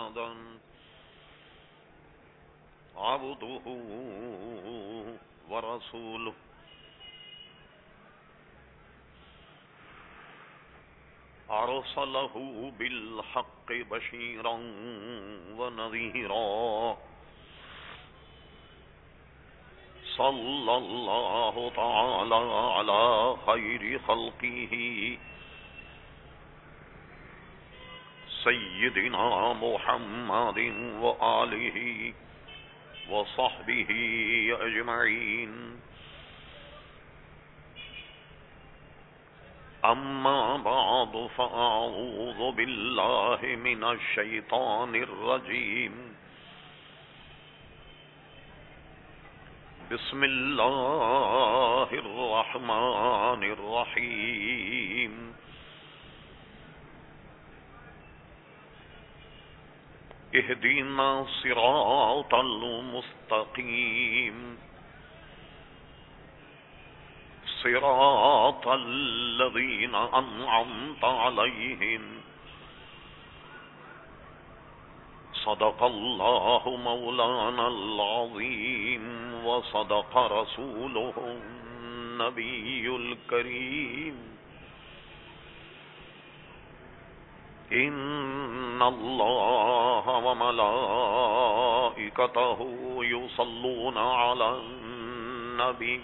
محمدا عبده ورسوله أرسله بالحق بشيرا ونذيرا صلى الله تعالى على خير خلقه سيدنا محمد وآله وصحبه أجمعين. أما بعد فأعوذ بالله من الشيطان الرجيم. بسم الله الرحمن الرحيم. اهدنا الصراط المستقيم صراط الذين أنعمت عليهم صدق الله مولانا العظيم وصدق رسوله النبي الكريم. إن الله وملائكته يصلون على النبي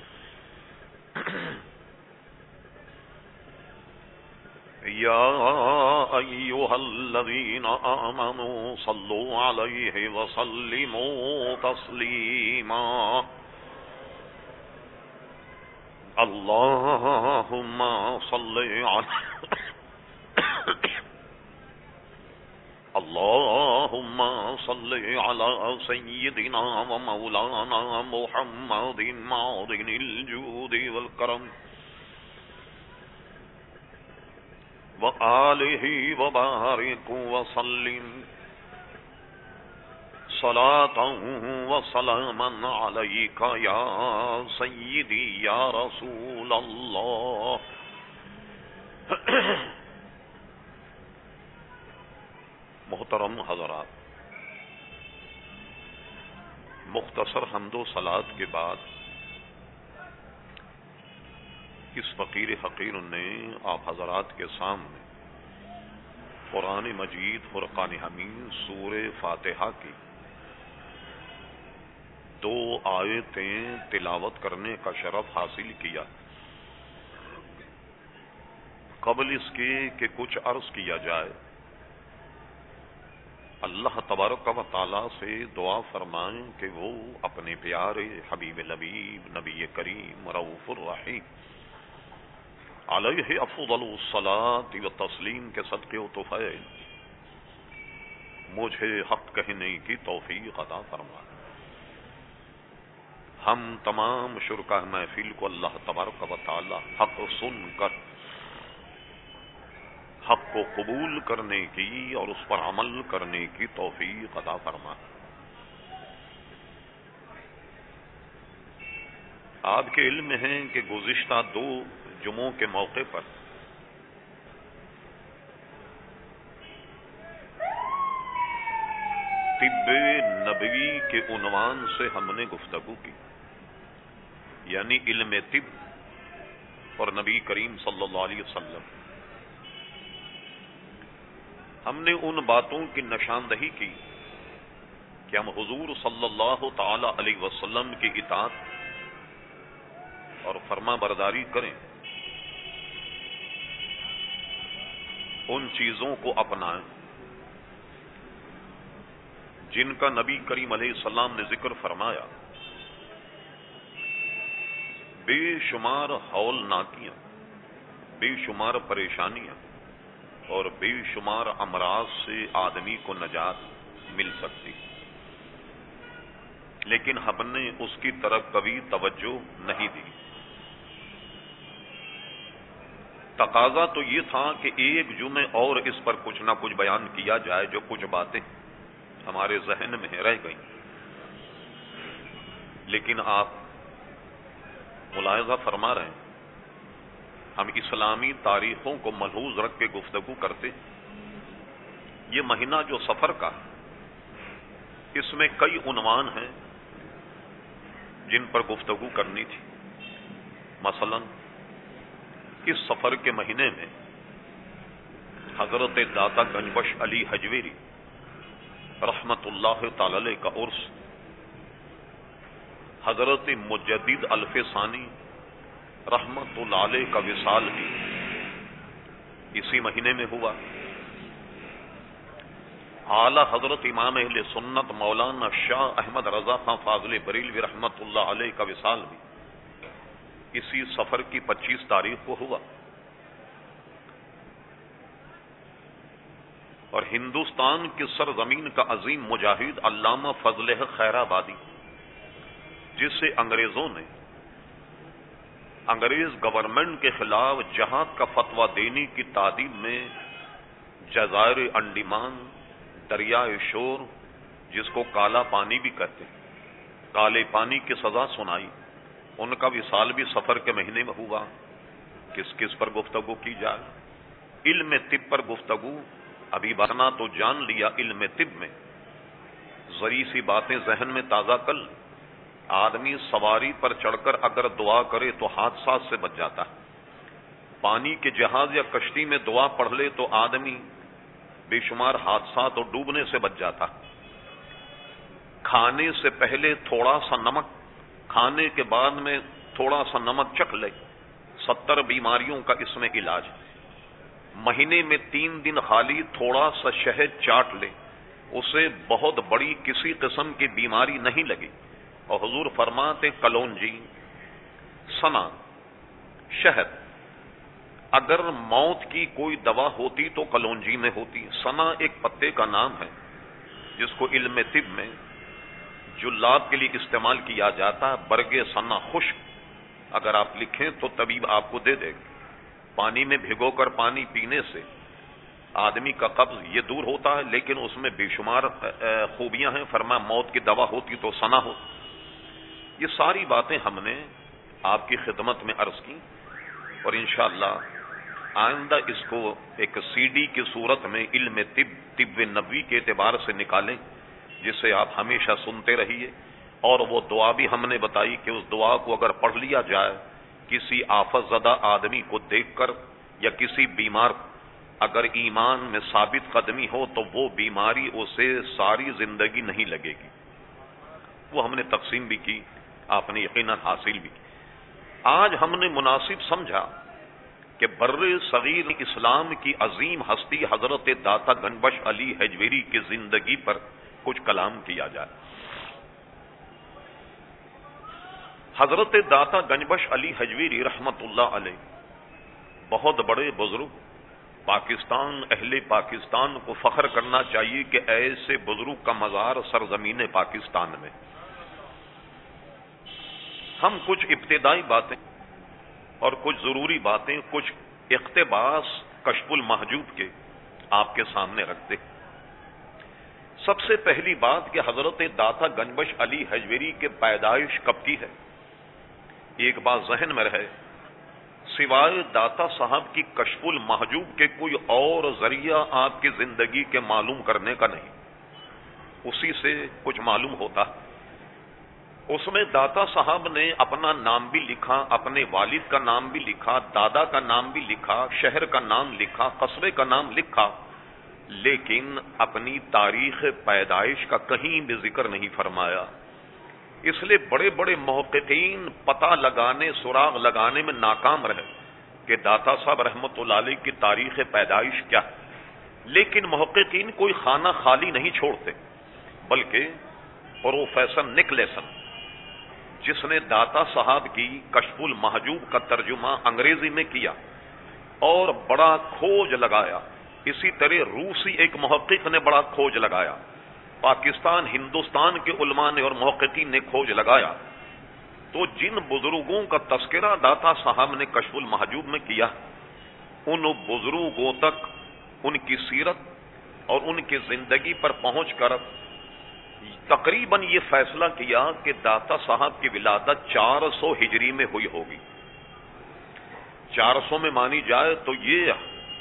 يا أيها الذين آمنوا صلوا عليه وسلموا تسليما. اللهم صل على اللهم صل على سيدنا ومولانا محمد معدن الجود والكرم وآله وبارك وسلم صلاة وسلاما عليك يا سيدي يا رسول الله. محترم حضرات، مختصر حمد و صلات کے بعد اس فقیر حقیر نے آپ حضرات کے سامنے قرآن مجید فرقان حمید سورہ فاتحہ کی 2 آیتیں تلاوت کرنے کا شرف حاصل کیا. قبل اس کے کہ کچھ عرض کیا جائے، اللہ تبارک و تعالی سے دعا فرمائیں کہ وہ اپنے پیارے حبیب لبیب نبی کریم رؤوف الرحیم علیہ افضل الصلاۃ و تسلیم کے صدقے و طفیل مجھے حق کہنے کی توفیق عطا فرمائیں. ہم تمام شرکاء محفل کو اللہ تبارک و تعالی حق سن کر حق کو قبول کرنے کی اور اس پر عمل کرنے کی توفیق عطا فرمائے. آپ کے علم میں ہے کہ گزشتہ 2 جمعوں کے موقع پر طب نبوی کے عنوان سے ہم نے گفتگو کی، یعنی علم طب اور نبی کریم صلی اللہ علیہ وسلم. ہم نے ان باتوں کی نشاندہی کی کہ ہم حضور صلی اللہ تعالی علیہ وسلم کی اطاعت اور فرما برداری کریں، ان چیزوں کو اپنائیں جن کا نبی کریم علیہ السلام نے ذکر فرمایا. بے شمار ہولناکیاں، بے شمار پریشانیاں اور بے شمار امراض سے آدمی کو نجات مل سکتی، لیکن ہم نے اس کی طرف کبھی توجہ نہیں دی. تقاضا تو یہ تھا کہ ایک جمعے اور اس پر کچھ نہ کچھ بیان کیا جائے، جو کچھ باتیں ہمارے ذہن میں رہ گئیں. لیکن آپ ملاحظہ فرما رہے ہیں، ہم اسلامی تاریخوں کو ملحوظ رکھ کے گفتگو کرتے. یہ مہینہ جو سفر کا اس میں کئی عنوان ہیں جن پر گفتگو کرنی تھی. مثلا اس سفر کے مہینے میں حضرت داتا گنجبخش علی حجویری رحمت اللہ تعالی علیہ کا عرس، حضرت مجدد الف ثانی رحمت اللہ علیہ کا وصال بھی اسی مہینے میں ہوا. اعلی حضرت امام اہل سنت مولانا شاہ احمد رضا خان فاضل بریلوی رحمت اللہ علیہ کا وصال بھی اسی سفر کی 25 تاریخ کو ہوا. اور ہندوستان کی سرزمین کا عظیم مجاہد علامہ فضل خیر آبادی، جسے انگریزوں نے انگریز گورنمنٹ کے خلاف جہاد کا فتویٰ دینے کی تعدیب میں جزائر انڈیمان، دریائے شور، جس کو کالا پانی بھی کہتے ہیں، کالے پانی کی سزا سنائی. ان کا وصال بھی سفر کے مہینے میں ہوا. کس کس پر گفتگو کی جائے؟ علم طب پر گفتگو. ابھی بہنا تو جان لیا علم طب میں ذری سی باتیں ذہن میں تازہ کر لیں. آدمی سواری پر چڑھ کر اگر دعا کرے تو حادثات سے بچ جاتا ہے. پانی کے جہاز یا کشتی میں دعا پڑھ لے تو آدمی بے شمار حادثات اور ڈوبنے سے بچ جاتا. کھانے سے پہلے تھوڑا سا نمک، کھانے کے بعد میں تھوڑا سا نمک چکھ لے، 70 بیماریوں کا اس میں علاج. مہینے میں 3 دن خالی تھوڑا سا شہد چاٹ لے، اسے بہت بڑی کسی قسم کی بیماری نہیں لگی. اور حضور فرماتے کلونجی، سنا، شہد، اگر موت کی کوئی دوا ہوتی تو کلونجی میں ہوتی. سنا ایک پتے کا نام ہے جس کو علم طب میں جلاب کے لیے استعمال کیا جاتا ہے. برگ سنا خشک اگر آپ لکھیں تو طبیب آپ کو دے دے گا. پانی میں بھگو کر پانی پینے سے آدمی کا قبض یہ دور ہوتا ہے، لیکن اس میں بے شمار خوبیاں ہیں. فرما موت کی دوا ہوتی تو سنا ہو. یہ ساری باتیں ہم نے آپ کی خدمت میں عرض کی، اور انشاءاللہ آئندہ اس کو ایک سی ڈی کی صورت میں علم طب نبوی کے اعتبار سے نکالیں، جسے آپ ہمیشہ سنتے رہیے. اور وہ دعا بھی ہم نے بتائی کہ اس دعا کو اگر پڑھ لیا جائے کسی آفت زدہ آدمی کو دیکھ کر یا کسی بیمار، اگر ایمان میں ثابت قدمی ہو تو وہ بیماری اسے ساری زندگی نہیں لگے گی. وہ ہم نے تقسیم بھی کی، آپ نے یقیناً حاصل بھی کی. آج ہم نے مناسب سمجھا کہ بر صغیر اسلام کی عظیم ہستی حضرت داتا گنجبخش علی حجویری کی زندگی پر کچھ کلام کیا جائے. حضرت داتا گنجبخش علی حجویری رحمت اللہ علیہ بہت بڑے بزرگ. پاکستان، اہل پاکستان کو فخر کرنا چاہیے کہ ایسے بزرگ کا مزار سرزمین پاکستان میں. ہم کچھ ابتدائی باتیں اور کچھ ضروری باتیں، کچھ اقتباس کشف المحجوب کے آپ کے سامنے رکھتے. سب سے پہلی بات کہ حضرت داتا گنجبخش علی حجویری کے پیدائش کب کی ہے. ایک بات ذہن میں رہے، سوائے داتا صاحب کی کشف المحجوب کے کوئی اور ذریعہ آپ کی زندگی کے معلوم کرنے کا نہیں. اسی سے کچھ معلوم ہوتا. اس میں داتا صاحب نے اپنا نام بھی لکھا، اپنے والد کا نام بھی لکھا، دادا کا نام بھی لکھا، شہر کا نام لکھا، قصبے کا نام لکھا، لیکن اپنی تاریخ پیدائش کا کہیں بھی ذکر نہیں فرمایا. اس لیے بڑے بڑے محققین پتہ لگانے، سراغ لگانے میں ناکام رہے کہ داتا صاحب رحمت اللہ علیہ کی تاریخ پیدائش کیا. لیکن محققین کوئی خانہ خالی نہیں چھوڑتے، بلکہ پروفیسر نکلیسن، جس نے داتا صاحب کی کشف المحجوب کا ترجمہ انگریزی میں کیا اور بڑا کھوج لگایا، اسی طرح روسی ایک محقق نے بڑا کھوج لگایا، پاکستان ہندوستان کے علماء نے اور محققین نے کھوج لگایا. تو جن بزرگوں کا تذکرہ داتا صاحب نے کشف المحجوب میں کیا، ان بزرگوں تک ان کی سیرت اور ان کی زندگی پر پہنچ کر تقریباً یہ فیصلہ کیا کہ داتا صاحب کی ولادت 400 ہجری میں ہوئی ہوگی. 400 میں مانی جائے تو یہ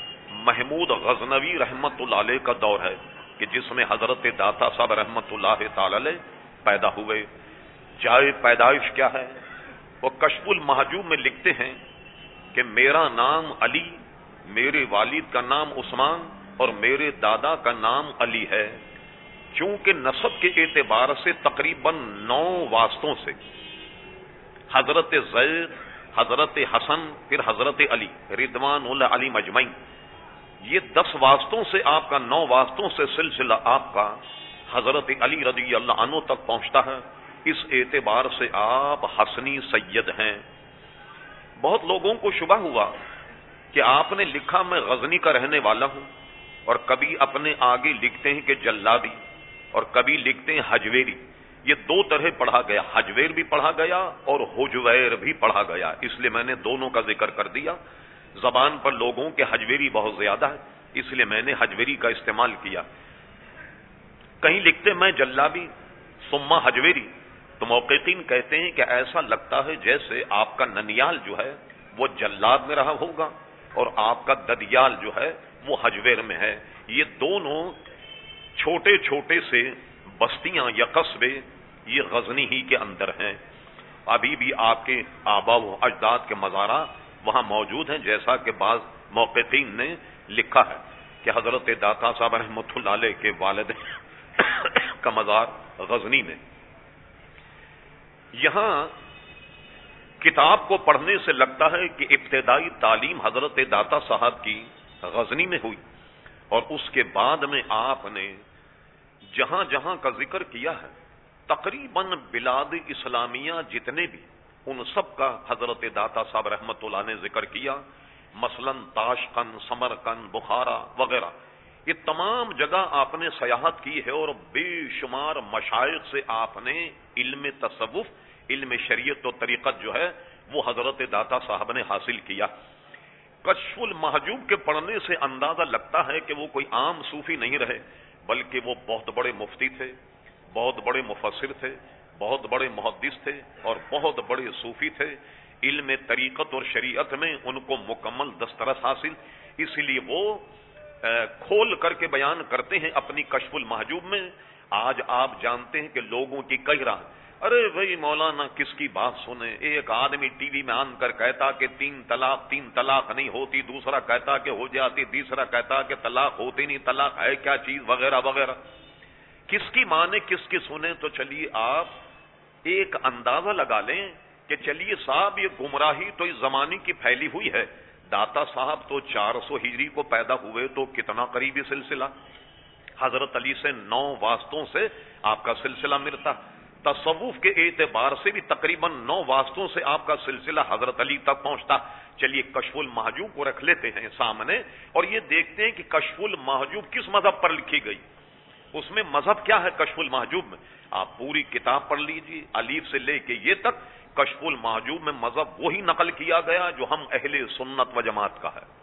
محمود غزنوی رحمت اللہ علیہ کا دور ہے کہ جس میں حضرت داتا صاحب رحمت اللہ تعالی علیہ پیدا ہوئے. جائے پیدائش کیا ہے؟ وہ کشف المحجوب میں لکھتے ہیں کہ میرا نام علی، میرے والد کا نام عثمان اور میرے دادا کا نام علی ہے. چونکہ نسب کے اعتبار سے تقریباً 9 واسطوں سے حضرت زید، حضرت حسن، پھر حضرت علی رضوان اللہ علی مجمعین، یہ 10 واسطوں سے آپ کا 9 واسطوں سے سلسلہ آپ کا حضرت علی رضی اللہ عنہ تک پہنچتا ہے. اس اعتبار سے آپ حسنی سید ہیں. بہت لوگوں کو شبہ ہوا کہ آپ نے لکھا میں غزنی کا رہنے والا ہوں، اور کبھی اپنے آگے لکھتے ہیں کہ جلادی اور کبھی لکھتے ہیں حجویری. یہ 2 طرح پڑھا گیا، حجویر بھی پڑھا گیا اور حجویر بھی پڑھا گیا، اس لیے میں نے دونوں کا ذکر کر دیا. زبان پر لوگوں کے حجویری بہت زیادہ ہے، اس لیے میں نے حجویری کا استعمال کیا. کہیں لکھتے میں جلابی ثم حجویری، تو محققین کہتے ہیں کہ ایسا لگتا ہے جیسے آپ کا ننیال جو ہے وہ جلاد میں رہا ہوگا اور آپ کا ددیال جو ہے وہ حجویر میں ہے. یہ دونوں چھوٹے چھوٹے سے بستیاں یا قصبے یہ غزنی ہی کے اندر ہیں. ابھی بھی آپ کے آبا و اجداد کے مزارات وہاں موجود ہیں، جیسا کہ بعض محققین نے لکھا ہے کہ حضرت داتا صاحب رحمۃ اللہ علیہ کے والد کا مزار غزنی میں. یہاں کتاب کو پڑھنے سے لگتا ہے کہ ابتدائی تعلیم حضرت داتا صاحب کی غزنی میں ہوئی، اور اس کے بعد میں آپ نے جہاں جہاں کا ذکر کیا ہے تقریباً بلاد اسلامیہ جتنے بھی ان سب کا حضرت داتا صاحب رحمت اللہ نے ذکر کیا. مثلا تاشقند، سمرقند، بخارا وغیرہ، یہ تمام جگہ آپ نے سیاحت کی ہے، اور بے شمار مشائخ سے آپ نے علم تصوف، علم شریعت و طریقت جو ہے وہ حضرت داتا صاحب نے حاصل کیا. کشف المحجوب کے پڑھنے سے اندازہ لگتا ہے کہ وہ کوئی عام صوفی نہیں رہے، بلکہ وہ بہت بڑے مفتی تھے، بہت بڑے مفسر تھے، بہت بڑے محدث تھے اور بہت بڑے صوفی تھے. علم طریقت اور شریعت میں ان کو مکمل دسترس حاصل، اس لیے وہ کھول کر کے بیان کرتے ہیں اپنی کشف المحجوب میں. آج آپ جانتے ہیں کہ لوگوں کی کئی راہ، ارے بھائی مولانا کس کی بات سنیں، ایک آدمی ٹی وی میں آن کر کہتا کہ 3 طلاق نہیں ہوتی، دوسرا کہتا کہ ہو جاتی، تیسرا کہتا کہ طلاق ہوتی نہیں، طلاق ہے کیا چیز وغیرہ وغیرہ. کس کی مانے کس کی سنیں؟ تو چلیے آپ ایک اندازہ لگا لیں کہ چلیے صاحب یہ گمراہی تو اس زمانے کی پھیلی ہوئی ہے. داتا صاحب تو 400 ہجری کو پیدا ہوئے، تو کتنا قریبی سلسلہ، حضرت علی سے 9 واسطوں سے آپ کا سلسلہ ملتا. تصوف کے اعتبار سے بھی تقریباً 9 واسطوں سے آپ کا سلسلہ حضرت علی تک پہنچتا. چلیے کشف المحجوب کو رکھ لیتے ہیں سامنے اور یہ دیکھتے ہیں کہ کشف المحجوب کس مذہب پر لکھی گئی، اس میں مذہب کیا ہے. کشف المحجوب میں آپ پوری کتاب پڑھ لیجیے، الف سے لے کے یہ تک. کشف المحجوب میں مذہب وہی نقل کیا گیا جو ہم اہل سنت و جماعت کا ہے،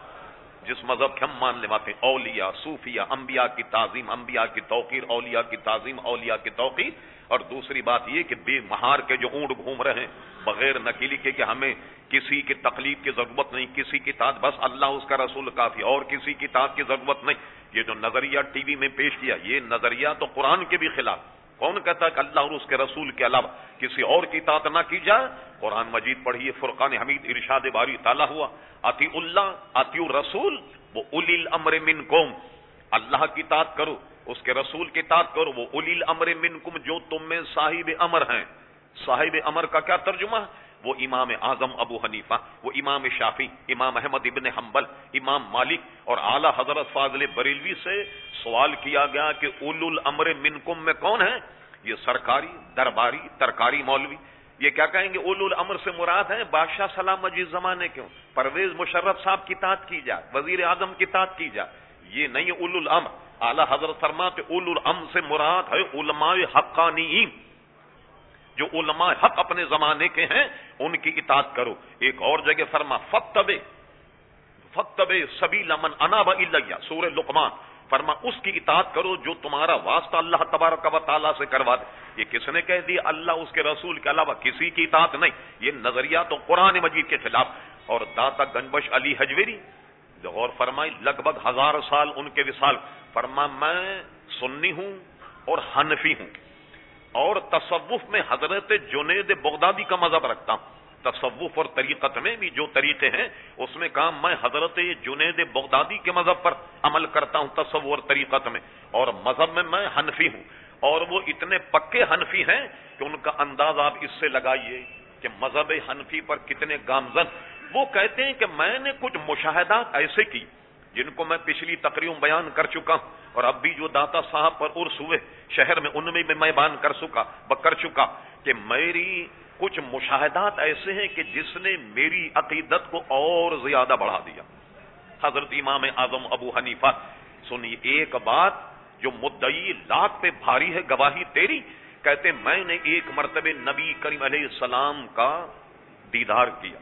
جس مذہب کے ہم ماننے والے ہیں. اولیاء، صوفیہ، انبیاء کی تعظیم، انبیاء کی توقیر، اولیاء کی تعظیم، اولیاء کی توقیر. اور دوسری بات یہ کہ بے مہار کے جو اونٹ گھوم رہے ہیں بغیر نکیلی کے کہ ہمیں کسی کی تقلید کی ضرورت نہیں، کسی کی اطاعت بس اللہ اس کا رسول کافی، اور کسی کی اطاعت کی ضرورت نہیں. یہ جو نظریہ ٹی وی میں پیش کیا، یہ نظریہ تو قرآن کے بھی خلاف. کون کہتا ہے کہ اللہ اور اس کے رسول کے علاوہ کسی اور کی اطاعت نہ کی جائے؟ قرآن مجید پڑھیے، فرقان حمید ارشاد باری تعالیٰ ہوا اطیع اللہ اطیع الرسول وہ اولی الامر منکم. اللہ کی اطاعت کرو، اس کے رسول کی اطاعت کرو، وہ اولی الامر منکم جو تم میں صاحب امر ہیں. صاحب امر کا کیا ترجمہ ہے؟ وہ امام اعظم ابو حنیفہ، وہ امام شافعی، امام احمد ابن حنبل، امام مالک اور اعلی حضرت فاضل بریلوی سے سوال کیا گیا کہ اولو الامر منکم میں کون ہے؟ یہ سرکاری، درباری، ترکاری مولوی. یہ کیا کہیں گے؟ اولو الامر سے مراد ہے بادشاہ سلام مجید زمانے کیوں، پرویز مشرف صاحب کی اطاعت کی جائے، وزیر اعظم کی اطاعت کی جائے. یہ نہیں اولو الامر. اعلی حضرت فرماتے اولو الامر سے مراد ہے علماء حقانیین، جو علماء حق اپنے زمانے کے ہیں ان کی اطاعت کرو. ایک اور جگہ فرما فَاتَّبِعْ سَبِيلَ مَنْ أَنَابَ إِلَيَّ، سورہ لقمان، فرما اس کی اطاعت کرو جو تمہارا واسطہ اللہ تبارک و تعالیٰ سے کروا دے. یہ کس نے کہہ دیا؟ اللہ اس کے رسول کے علاوہ کسی کی اطاعت نہیں. یہ نظریہ تو قرآن مجید کے خلاف. اور داتا گنبش علی حجویری غور فرمائی، لگ بھگ 1000 سال ان کے وصال. فرما میں سنی ہوں اور حنفی ہوں، اور تصوف میں حضرت جنید بغدادی کا مذہب رکھتا ہوں. تصوف اور طریقت میں بھی جو طریقے ہیں اس میں کہا میں حضرت جنید بغدادی کے مذہب پر عمل کرتا ہوں تصوف اور طریقت میں، اور مذہب میں حنفی ہوں. اور وہ اتنے پکے حنفی ہیں کہ ان کا انداز آپ اس سے لگائیے کہ مذہب حنفی پر کتنے گامزن. وہ کہتے ہیں کہ میں نے کچھ مشاہدات ایسے کی جن کو میں پچھلی تقریر میں بیان کر چکا ہوں، اور اب بھی جو داتا صاحب پر عرس ہوئے شہر میں ان میں بھی میں بیان کر چکا کہ میری کچھ مشاہدات ایسے ہیں کہ جس نے میری عقیدت کو اور زیادہ بڑھا دیا. حضرت امام اعظم ابو حنیفہ، سنیے ایک بات جو مدعی لاکھ پہ بھاری ہے گواہی تیری، کہتے میں نے ایک مرتبہ نبی کریم علیہ السلام کا دیدار کیا.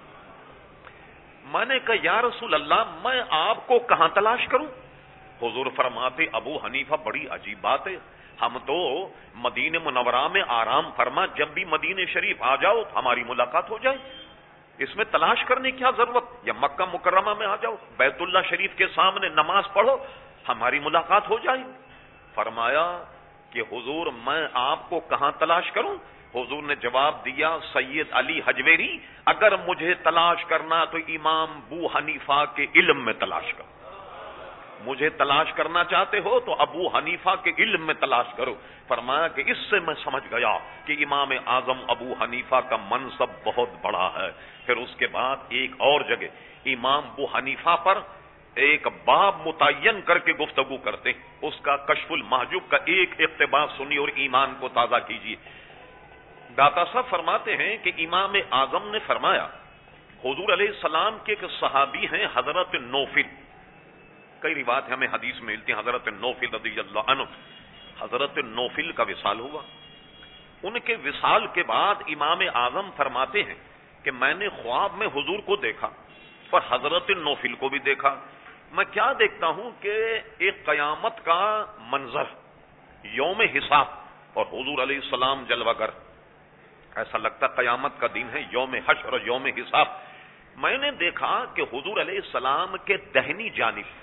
میں نے کہا یا رسول اللہ میں آپ کو کہاں تلاش کروں؟ حضور فرماتے ابو حنیفہ بڑی عجیب بات ہے، ہم تو مدینہ منورہ میں آرام فرما، جب بھی مدینہ شریف آ جاؤ ہماری ملاقات ہو جائے، اس میں تلاش کرنے کیا ضرورت؟ یا مکہ مکرمہ میں آ جاؤ، بیت اللہ شریف کے سامنے نماز پڑھو، ہماری ملاقات ہو جائے. فرمایا کہ حضور میں آپ کو کہاں تلاش کروں؟ حضور نے جواب دیا سید علی حجویری، اگر مجھے تلاش کرنا تو امام ابو حنیفہ کے علم میں تلاش کرو. مجھے تلاش کرنا چاہتے ہو تو ابو حنیفہ کے علم میں تلاش کرو. فرمایا کہ اس سے میں سمجھ گیا کہ امام اعظم ابو حنیفہ کا منصب بہت بڑا ہے. پھر اس کے بعد ایک اور جگہ امام ابو حنیفہ پر ایک باب متعین کر کے گفتگو کرتے ہیں، اس کا کشف المحجوب کا ایک اقتباس سنی اور ایمان کو تازہ کیجیے. داتا صاحب فرماتے ہیں کہ امام اعظم نے فرمایا حضور علیہ السلام کے ایک صحابی ہیں حضرت نوفل، کئی روایت ہمیں حدیث میں ملتی ہیں، حضرت نوفل رضی اللہ عنہ. حضرت نوفل کا وصال ہوا. ان کے وصال کے بعد امام اعظم فرماتے ہیں کہ میں نے خواب میں حضور کو دیکھا اور حضرت نوفل کو بھی دیکھا. میں کیا دیکھتا ہوں کہ ایک قیامت کا منظر، یوم حساب، اور حضور علیہ السلام جلوہ گر، ایسا لگتا قیامت کا دن ہے، یوم حشر اور یوم حساب. میں نے دیکھا کہ حضور علیہ السلام کے دہنی جانب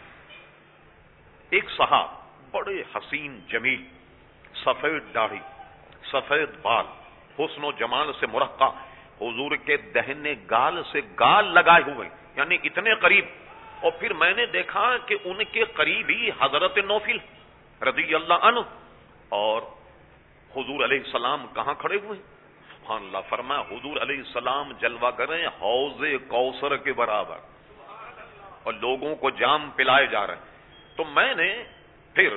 ایک صحاب بڑے حسین جمیل، سفید داڑھی، سفید بال، حسن و جمال سے مرقع، حضور کے دہنے گال سے گال لگائے ہوئے، یعنی اتنے قریب. اور پھر میں نے دیکھا کہ ان کے قریب ہی حضرت نوفل رضی اللہ عنہ، اور حضور علیہ السلام کہاں کھڑے ہوئے؟ سبحان اللہ. فرمایا حضور علیہ السلام جلوہ کریں حوض کوثر کے برابر، اور لوگوں کو جام پلائے جا رہے ہیں. تو میں نے پھر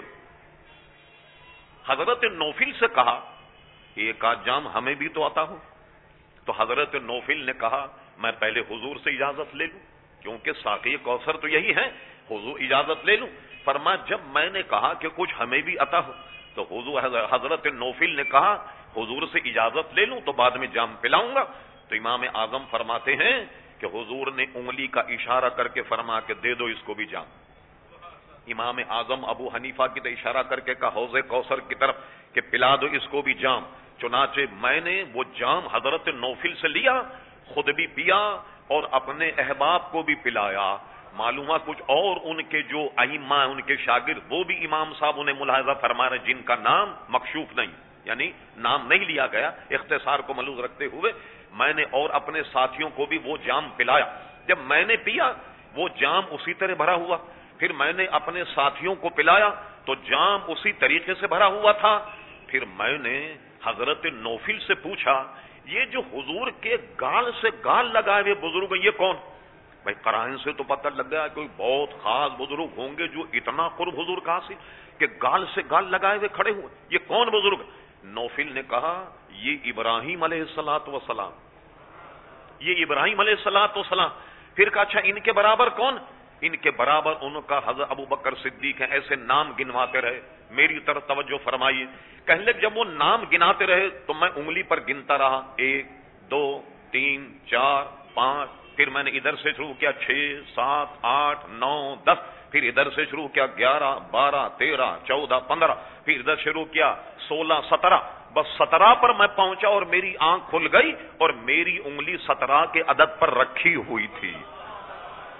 حضرت نوفل سے کہا ایک آدھ جام ہمیں بھی تو آتا ہو. تو حضرت نوفل نے کہا میں پہلے حضور سے اجازت لے لوں، کیونکہ ساقی کوثر تو یہی ہے، حضور اجازت لے لوں. فرمایا جب میں نے کہا کہ کچھ ہمیں بھی عطا ہو تو حضرت نوفل نے کہا حضور سے اجازت لے لوں تو بعد میں جام پلاؤں گا. تو امام اعظم فرماتے ہیں کہ حضور نے انگلی کا اشارہ کر کے فرما کہ دے دو اس کو بھی جام. امام اعظم ابو حنیفہ کی طرف اشارہ کر کے کہا حوض کوثر کی طرف کہ پلا دو اس کو بھی جام. چنانچہ میں نے وہ جام حضرت نوفل سے لیا، خود بھی پیا اور اپنے احباب کو بھی پلایا. معلومہ کچھ اور ان کے جو ائمہ ان کے شاگرد وہ بھی امام صاحب انہیں ملاحظہ فرما رہے جن کا نام مکشوف نہیں، یعنی نام نہیں لیا گیا، اختصار کو ملحوظ رکھتے ہوئے میں نے اور اپنے ساتھیوں کو بھی وہ جام پلایا. جب میں نے پیا وہ جام اسی طرح بھرا ہوا، پھر میں نے اپنے ساتھیوں کو پلایا تو جام اسی طریقے سے بھرا ہوا تھا. پھر میں نے حضرت نوفل سے پوچھا یہ جو حضور کے گال سے گال لگائے ہوئے بزرگ یہ کون؟ بھائی قرائن سے تو پتہ لگ گیا کوئی بہت خاص بزرگ ہوں گے جو اتنا قرب حضور کا حاصل کہ گال سے گال لگائے ہوئے کھڑے ہوئے، یہ کون بزرگ؟ نوفل نے کہا یہ ابراہیم علیہ الصلوۃ والسلام، یہ ابراہیم علیہ الصلوۃ والسلام. پھر کہا اچھا ان کے برابر کون؟ ان کے برابر ان کا حضرت ابو بکر صدیق ہیں. ایسے نام گنواتے رہے. میری طرف توجہ فرمائیے. کہنے لگے جب وہ نام گناتے رہے تو میں انگلی پر گنتا رہا 1 2 3 4 5. پھر میں نے ادھر سے شروع کیا 6 7 8 9 10. پھر ادھر سے شروع کیا 11 12 13 14 15. پھر ادھر شروع کیا 16 17. بس 17 پر میں پہنچا اور میری آنکھ کھل گئی اور میری انگلی 17 کے عدد پر رکھی ہوئی تھی.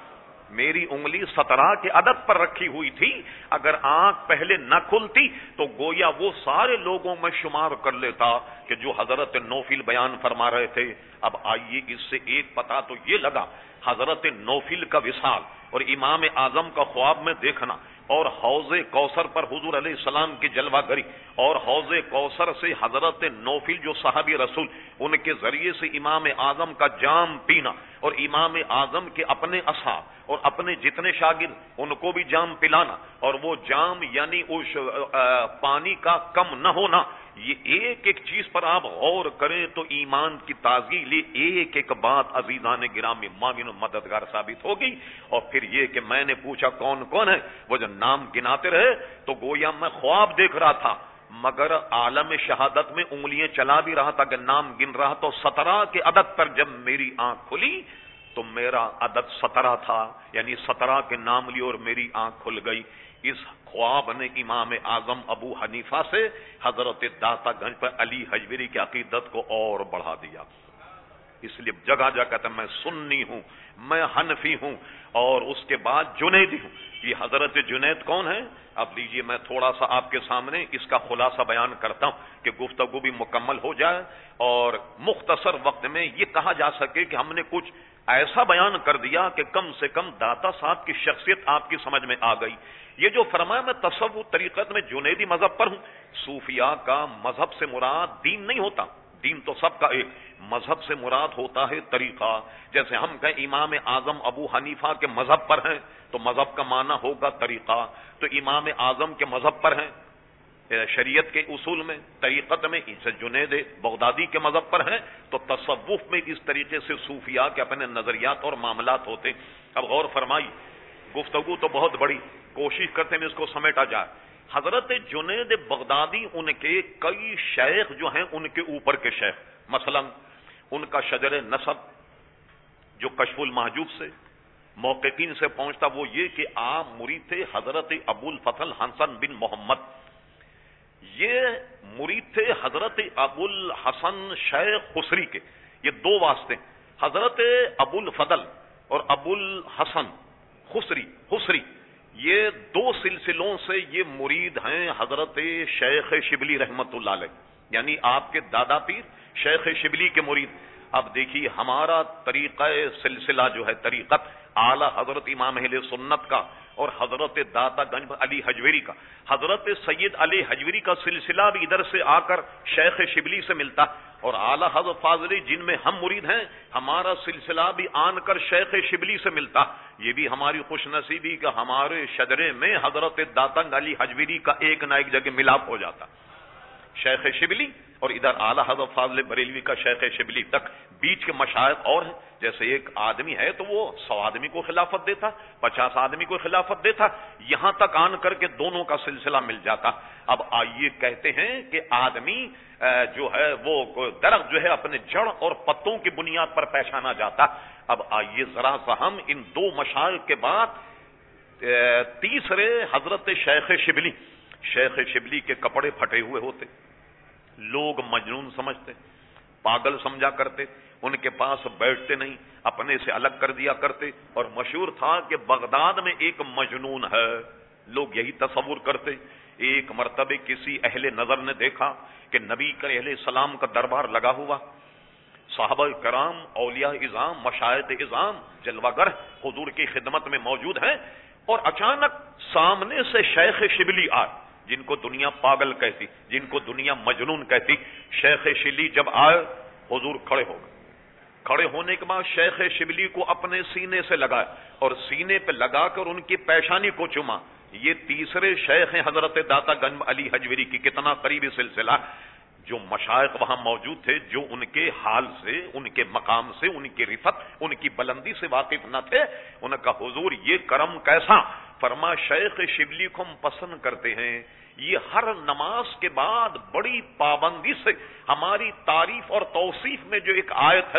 میری انگلی 17 کے عدد پر رکھی ہوئی تھی، اگر آنکھ پہلے نہ کھلتی تو گویا وہ سارے لوگوں میں شمار کر لیتا کہ جو حضرت نوفل بیان فرما رہے تھے۔ اب آئیے اس سے ایک پتہ تو یہ لگا، حضرت نوفل کا وصال اور امام اعظم کا خواب میں دیکھنا، اور حوض کوثر پر حضور علیہ السلام کی جلوہ گری، اور حوض کوثر سے حضرت نوفل جو صحابی رسول ان کے ذریعے سے امام اعظم کا جام پینا، اور امام اعظم کے اپنے اصحاب اور اپنے جتنے شاگرد ان کو بھی جام پلانا، اور وہ جام یعنی اس پانی کا کم نہ ہونا، یہ ایک ایک چیز پر آپ غور کریں تو ایمان کی تازگی لیے ایک ایک بات عزیزان گرامی معاون و مددگار ثابت ہوگی۔ اور پھر یہ کہ میں نے پوچھا کون کون ہے، وہ جو نام گناتے رہے تو گویا میں خواب دیکھ رہا تھا، مگر عالم شہادت میں انگلیاں چلا بھی رہا تھا کہ نام گن رہا، تو 17 کے عدد پر جب میری آنکھ کھلی تو میرا عدد 17 تھا، یعنی 17 کے نام لیے اور میری آنکھ کھل گئی۔ اس خواب نے امام اعظم ابو حنیفہ سے حضرت داتا گنج پر علی حجویری کی عقیدت کو اور بڑھا دیا۔ اس لیے جگہ جگہ کہتا میں سنی ہوں، میں حنفی ہوں، اور اس کے بعد جنیدی ہوں۔ یہ حضرت جنید کون ہے؟ اب لیجئے میں تھوڑا سا آپ کے سامنے اس کا خلاصہ بیان کرتا ہوں کہ گفتگو بھی مکمل ہو جائے اور مختصر وقت میں یہ کہا جا سکے کہ ہم نے کچھ ایسا بیان کر دیا کہ کم سے کم داتا صاحب کی شخصیت آپ کی سمجھ میں آ گئی۔ یہ جو فرمایا میں تصوف طریقت میں جنیدی مذہب پر ہوں، صوفیاء کا مذہب سے مراد دین نہیں ہوتا، دین تو سب کا ایک، مذہب سے مراد ہوتا ہے طریقہ۔ جیسے ہم کہیں امام اعظم ابو حنیفہ کے مذہب پر ہیں تو مذہب کا معنی ہوگا طریقہ، تو امام اعظم کے مذہب پر ہیں شریعت کے اصول میں، طریقت میں جنید بغدادی کے مذہب پر ہیں، تو تصوف میں اس طریقے سے صوفیاء کے اپنے نظریات اور معاملات ہوتے۔ اب غور فرمائی، گفتگو تو بہت بڑی، کوشش کرتے ہیں اس کو سمیٹا جائے۔ حضرت جنید بغدادی ان کے کئی شیخ جو ہیں ان کے اوپر کے شیخ، مثلا ان کا شجر نسب جو کشف المحجوب سے محققین سے پہنچتا وہ یہ کہ آپ مرید تھے حضرت ابو الفضل حسن بن محمد، یہ مرید تھے حضرت ابو الحسن شیخ خسری کے۔ یہ دو واسطے، حضرت ابو الفضل اور ابو الحسن خسری، یہ دو سلسلوں سے یہ مرید ہیں حضرت شیخ شبلی رحمت اللہ علیہ، یعنی آپ کے دادا پیر شیخ شبلی کے مرید۔ اب دیکھیے ہمارا طریقہ سلسلہ جو ہے طریقت اعلی حضرت امام اہل سنت کا اور حضرت داتا گنج علی حجویری کا، حضرت سید علی حجویری کا سلسلہ بھی ادھر سے آ کر شیخ شبلی سے ملتا، اور اعلی حضرت فاضلی جن میں ہم مرید ہیں ہمارا سلسلہ بھی آن کر شیخ شبلی سے ملتا۔ یہ بھی ہماری خوش نصیبی کہ ہمارے شجرے میں حضرت داتا علی حجویری کا ایک نہ ایک جگہ ملاپ ہو جاتا، شیخ شبلی اور ادھر اعلی حضرت فاضل بریلوی کا شیخ شبلی تک۔ بیچ کے مشائخ اور ہیں، جیسے ایک آدمی ہے تو وہ 100 آدمی کو خلافت دیتا، 50 آدمی کو خلافت دیتا، یہاں تک آن کر کے دونوں کا سلسلہ مل جاتا۔ اب آئیے کہتے ہیں کہ آدمی جو ہے وہ درخت جو ہے اپنے جڑ اور پتوں کی بنیاد پر پہچانا جاتا۔ اب آئیے ذرا سا ہم ان دو مشائخ کے بعد تیسرے حضرت شیخ شبلی کے کپڑے پھٹے ہوئے ہوتے، لوگ مجنون سمجھتے، پاگل سمجھا کرتے، ان کے پاس بیٹھتے نہیں، اپنے سے الگ کر دیا کرتے، اور مشہور تھا کہ بغداد میں ایک مجنون ہے، لوگ یہی تصور کرتے۔ ایک مرتبہ کسی اہل نظر نے دیکھا کہ نبی کا علیہ السلام کا دربار لگا ہوا، صحابہ کرام، اولیاء اعظام، مشائخ اعظام جلوہ گر حضور کی خدمت میں موجود ہیں، اور اچانک سامنے سے شیخ شبلی آئے، جن کو دنیا پاگل کہتی، جن کو دنیا مجنون کہتی۔ شیخ شبلی جب آئے حضور کھڑے ہو گئے، کھڑے ہونے کے بعد شیخ شبلی کو اپنے سینے سے لگائے اور سینے پہ لگا کر ان کی پیشانی کو چوما۔ یہ تیسرے شیخ ہیں حضرت داتا گنج علی حجویری کی، کتنا قریبی سلسلہ۔ جو مشائخ وہاں موجود تھے، جو ان کے حال سے، ان کے مقام سے، ان کی رفت، ان کی بلندی سے واقف نہ تھے، انہوں نے کہا حضور یہ کرم کیسا؟ فرما شیخ شبلی کو ہم پسند کرتے ہیں، یہ ہر نماز کے بعد بڑی پابندی سے ہماری تعریف اور توصیف میں جو ایک آیت ہے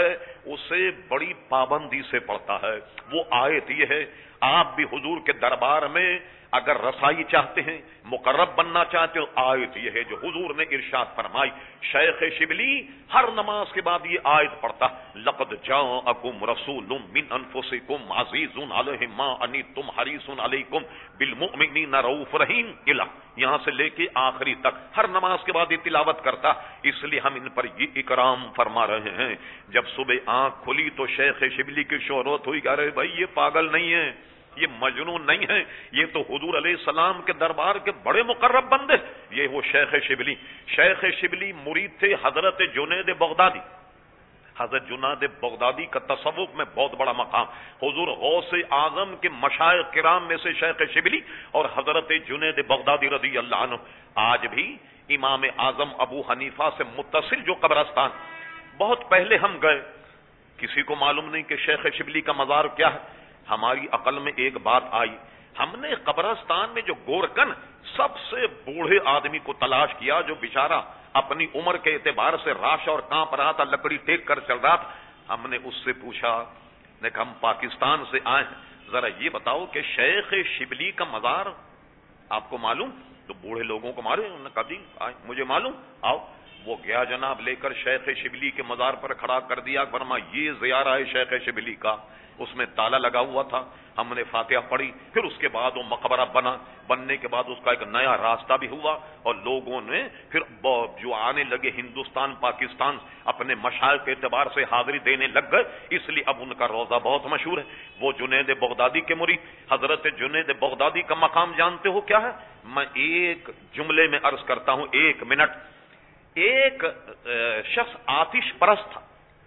اسے بڑی پابندی سے پڑھتا ہے. وہ آیت یہ ہے، آپ بھی حضور کے دربار میں اگر رسائی چاہتے ہیں، مقرب بننا چاہتے ہو، آیت یہ ہے جو حضور نے ارشاد فرمائی. شیخ شبلی ہر نماز کے بعد یہ آیت پڑھتا، لقد جاءکم رسول من انفسکم عزیز علیہ ما عنتم حریص علیکم بالمؤمنین رؤوف رحیم، یہاں سے لے کے آخری تک ہر نماز کے بعد یہ تلاوت کرتا. اس لیے ہم ان پر یہ اکرام فرما رہے ہیں. جب صبح آنکھ کھلی تو شیخ شبلی کی شہرت ہوئی کہ ارے بھائی یہ پاگل نہیں ہے، یہ مجنون نہیں ہے، یہ تو حضور علیہ السلام کے دربار کے بڑے مقرب بندے. یہ وہ شیخ شبلی. شیخ شبلی مرید تھے حضرت جنید بغدادی. حضرت جنید بغدادی کا تصوف میں بہت بڑا مقام. حضور غوث اعظم کے مشائخ کرام میں سے شیخ شبلی اور حضرت جنید بغدادی رضی اللہ عنہ. آج بھی امام اعظم ابو حنیفہ سے متصل جو قبرستان، بہت پہلے ہم گئے، کسی کو معلوم نہیں کہ شیخ شبلی کا مزار کیا ہے. ہماری عقل میں ایک بات آئی، ہم نے قبرستان میں جو گورکن سب سے بوڑھے آدمی کو تلاش کیا جو بیچارہ اپنی عمر کے اعتبار سے راش اور کانپ رہا تھا، لکڑی ٹیک کر چل رہا تھا. ہم نے اس سے پوچھا کہ ہم پاکستان سے آئے ہیں، ذرا یہ بتاؤ کہ شیخ شبلی کا مزار آپ کو معلوم؟ تو بوڑھے لوگوں کو معلوم، انہوں نے کہا جی مجھے معلوم، آؤ. وہ گیا جناب، لے کر شیخ شبلی کے مزار پر کھڑا کر دیا. فرمایا یہ زیارہ ہے شیخ شبلی کا. اس میں تالا لگا ہوا تھا. ہم نے فاتحہ پڑھی، پھر اس کے بعد وہ مقبرہ بنا. بننے کے بعد اس کا ایک نیا راستہ بھی ہوا اور لوگوں نے پھر جو آنے لگے ہندوستان پاکستان اپنے مشائخ کے اعتبار سے حاضری دینے لگ گئے. اس لیے اب ان کا روضہ بہت مشہور ہے. وہ جنید بغدادی کے مرید حضرت جنید بغدادی کا مقام جانتے ہو کیا ہے؟ میں ایک جملے میں عرض کرتا ہوں، 1 منٹ. ایک شخص آتش پرست تھا.